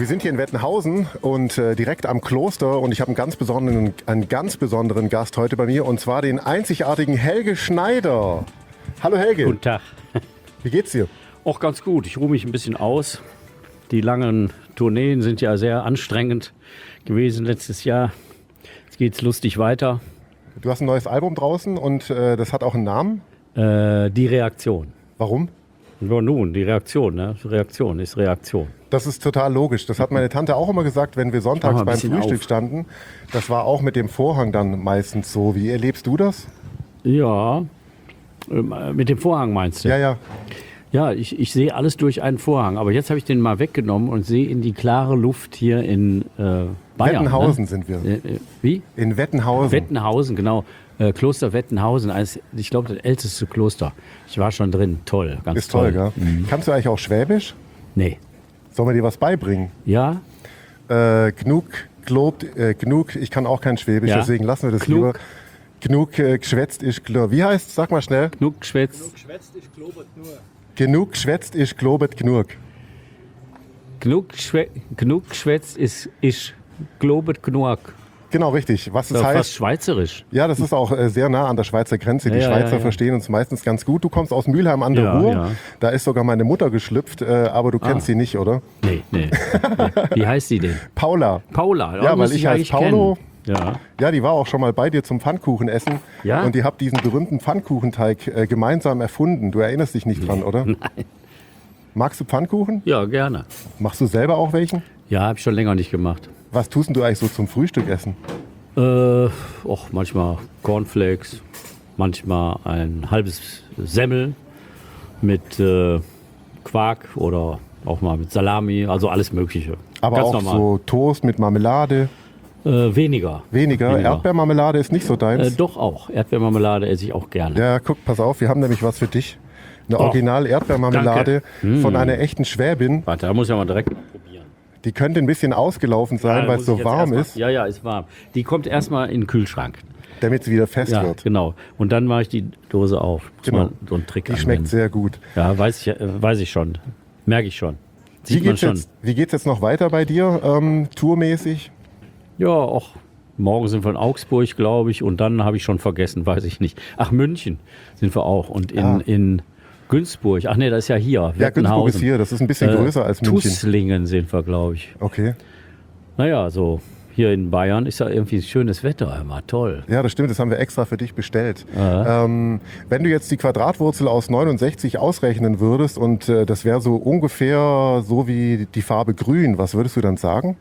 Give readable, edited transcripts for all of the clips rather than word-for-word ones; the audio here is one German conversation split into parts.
Wir sind hier in Wettenhausen und direkt am Kloster und ich habe einen ganz besonderen Gast heute bei mir und zwar den einzigartigen Helge Schneider. Hallo Helge. Guten Tag. Wie geht's dir? Auch ganz gut. Ich ruhe mich ein bisschen aus. Die langen Tourneen sind ja sehr anstrengend gewesen letztes Jahr. Jetzt geht's lustig weiter. Du hast ein neues Album draußen und das hat auch einen Namen. Die Reaktion. Warum? Ja, nun, die Reaktion, ne? Reaktion ist Reaktion. Das ist total logisch. Das hat meine Tante auch immer gesagt, wenn wir sonntags beim Frühstück standen. Das war auch mit dem Vorhang dann meistens so. Wie erlebst du das? Ja, mit dem Vorhang meinst du? Ja, ja. Ja, ich sehe alles durch einen Vorhang. Aber jetzt habe ich den mal weggenommen und sehe in die klare Luft hier in Bayern. Wettenhausen, ne? sind wir. Wie? In Wettenhausen. Wettenhausen, genau. Kloster Wettenhausen, ich glaube, das älteste Kloster. Ich war schon drin, toll, ganz Ist toll, gell? Kannst du eigentlich auch Schwäbisch? Nee. Sollen wir dir was beibringen? Ja? Genug gelobt, genug, ich kann auch kein Schwäbisch, Ja. deswegen lassen wir das Genug. lieber. Genug geschwätzt ist glor. Wie heißt, sag mal schnell. Genug geschwätzt. Genug geschwätzt ist globet genug. Genug geschwätzt ist globet genug. Genau, richtig. Was Das es ist fast heißt. schweizerisch. Ja, das ist auch sehr nah an der Schweizer Grenze. Die Ja, Schweizer ja. verstehen uns meistens ganz gut. Du kommst aus Mülheim an der Ja, Ruhr. ja. Da ist sogar meine Mutter geschlüpft, aber du kennst sie nicht, oder? Nee. Wie heißt die denn? Paula. Paula. Ja, muss weil ich heiße eigentlich Paulo. kennen. Ja. Ja, die war auch schon mal bei dir zum Pfannkuchenessen. Ja? Und die habt diesen berühmten Pfannkuchenteig gemeinsam erfunden. Du erinnerst dich nicht dran, oder? Nein. Magst du Pfannkuchen? Ja, gerne. Machst du selber auch welchen? Ja, habe ich schon länger nicht gemacht. Was tust denn du eigentlich so zum Frühstück essen? Manchmal Cornflakes, manchmal ein halbes Semmel mit Quark oder auch mal mit Salami, also alles Mögliche. Aber Ganz auch normal. so Toast mit Marmelade? Weniger. Weniger. Erdbeermarmelade ist nicht so deins? Doch auch. Erdbeermarmelade esse ich auch gerne. Ja, guck, pass auf, wir haben nämlich was für dich. Eine original Erdbeermarmelade von einer echten Schwäbin. Warte, da muss ich mal direkt probieren. Die könnte ein bisschen ausgelaufen sein, Ja, weil muss es so ich jetzt warm erstmal- ist, Ja, ja, ist warm. Die kommt erstmal in den Kühlschrank. damit sie wieder fest Ja, wird. genau. Und dann mache ich die Dose auf. Muss Genau. man so einen Trick Die schmeckt sehr gut. Ja, weiß ich schon. Merke ich schon. Wie Sieht man geht's, schon. wie geht's jetzt noch weiter bei dir, tourmäßig? Ja, auch morgen sind wir in Augsburg, glaube ich. Und dann habe ich schon vergessen, weiß ich nicht. Ach, München sind wir auch. Und in Günzburg. Ach nee, das ist ja hier. Ja, Günzburg ist Wettenhausen. hier, das ist ein bisschen größer als München. Tusslingen sind wir, glaube ich. Okay. Naja, so hier in Bayern ist ja irgendwie schönes Wetter immer. Toll. Ja, das stimmt, das haben wir extra für dich bestellt. Wenn du jetzt die Quadratwurzel aus 69 ausrechnen würdest und das wäre so ungefähr so wie die Farbe grün, was würdest du dann sagen?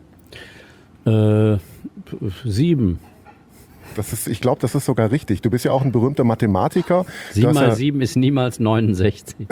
7. Ich glaube, das ist sogar richtig. Du bist ja auch ein berühmter Mathematiker. 7 mal 7 ist niemals 69.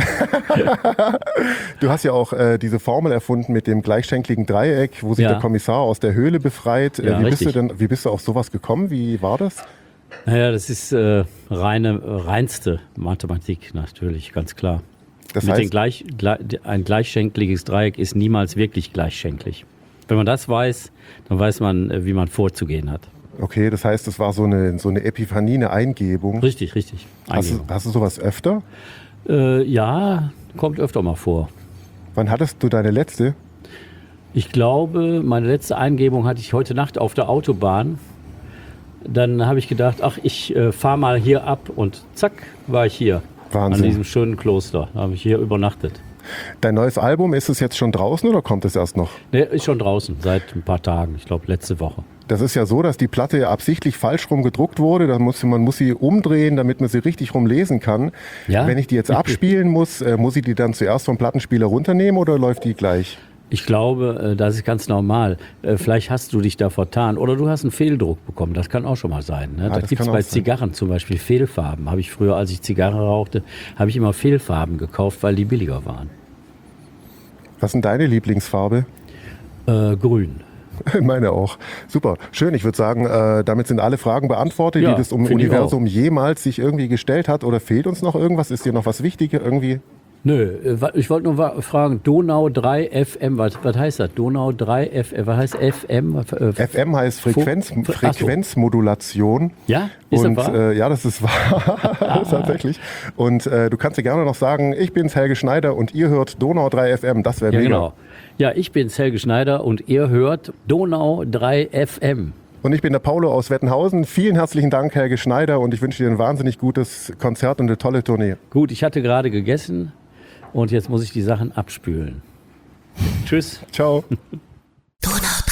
Du hast ja auch diese Formel erfunden mit dem gleichschenkligen Dreieck, wo sich Ja. der Kommissar aus der Höhle befreit. Ja, richtig. Wie bist du auf sowas gekommen? Wie war das? Naja, das ist reinste Mathematik natürlich, ganz klar. Das Mit heißt, ein gleichschenkliges Dreieck ist niemals wirklich gleichschenklich. Wenn man das weiß, dann weiß man, wie man vorzugehen hat. okay, das heißt, das war so eine Epiphanie, eine Eingebung. Richtig. Hast du sowas öfter? Ja, kommt öfter mal vor. Wann hattest du deine letzte? Ich glaube, meine letzte Eingebung hatte ich heute Nacht auf der Autobahn. Dann habe ich gedacht, ach, ich fahre mal hier ab und zack, war ich hier. Wahnsinn. An diesem schönen Kloster. Da habe ich hier übernachtet. Dein neues Album, ist es jetzt schon draußen oder kommt es erst noch? Der ist schon draußen, seit ein paar Tagen. Ich glaube, letzte Woche. Das ist ja so, dass die Platte absichtlich falsch rum gedruckt wurde. Man muss sie umdrehen, damit man sie richtig rum lesen kann. Ja? Wenn ich die jetzt abspielen muss ich die dann zuerst vom Plattenspieler runternehmen oder läuft die gleich? Ich glaube, das ist ganz normal. Vielleicht hast du dich da vertan oder du hast einen Fehldruck bekommen. Das kann auch schon mal sein. Ne? Da das gibt es kann bei auch sein. Zigarren zum Beispiel Fehlfarben. Habe ich früher, als ich Zigarre rauchte, habe ich immer Fehlfarben gekauft, weil die billiger waren. Was ist denn deine Lieblingsfarbe? Grün. Meine auch. Super. Schön. Ich würde sagen, damit sind alle Fragen beantwortet, Ja, die das finde ich Universum jemals sich irgendwie gestellt hat. Oder fehlt uns noch irgendwas? Ist dir noch was Wichtiges irgendwie? Nö, ich wollte nur fragen, Donau 3 FM, was heißt das? Donau 3 FM, was heißt FM? FM heißt Frequenzmodulation. Ja, ist und, das wahr? Ja, das ist wahr, tatsächlich. Und du kannst dir gerne noch sagen, ich bin's, Helge Schneider, und ihr hört Donau 3 FM, das wäre Ja, mega. genau. Ja, ich bin's, Helge Schneider, und ihr hört Donau 3 FM. Und ich bin der Paulo aus Wettenhausen. Vielen herzlichen Dank, Helge Schneider, und ich wünsche dir ein wahnsinnig gutes Konzert und eine tolle Tournee. Gut, ich hatte gerade gegessen und jetzt muss ich die Sachen abspülen. Tschüss. Ciao. Donau